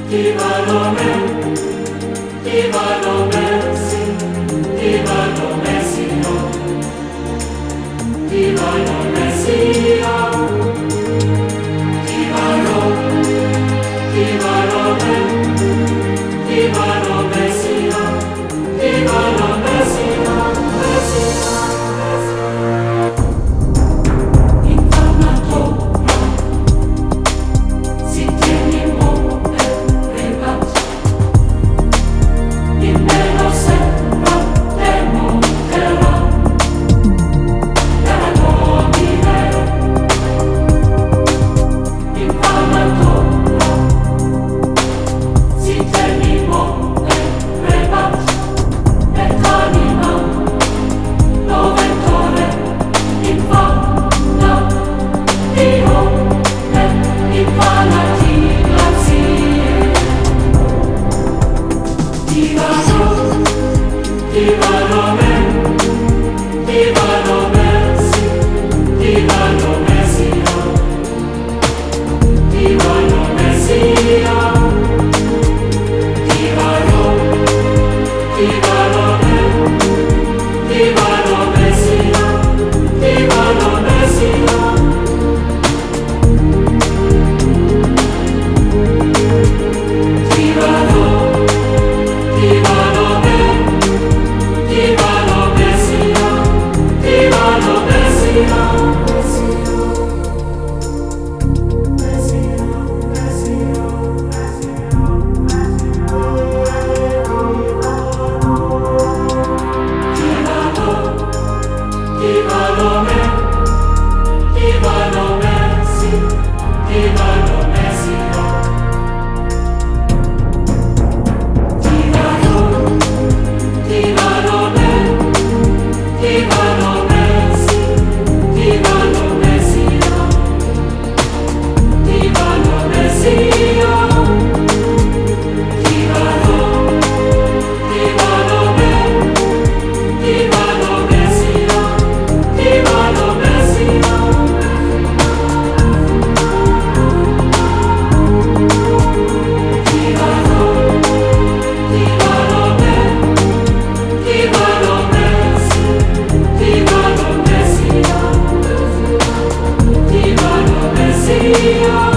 Divano Messi, Divano Messio, Divano Messia, Divano, Divano Messia, Divano Messia, Messia. Divano Messi, Divano Messia, Divano Messia, Divano, Divano Messia, Divano Messia. Divano Messi, Divano Messio, Divano, Divano Messi, Divano Messia, Divano Messia, Divano, Divano Messia, Divano Messia. Divano Messia.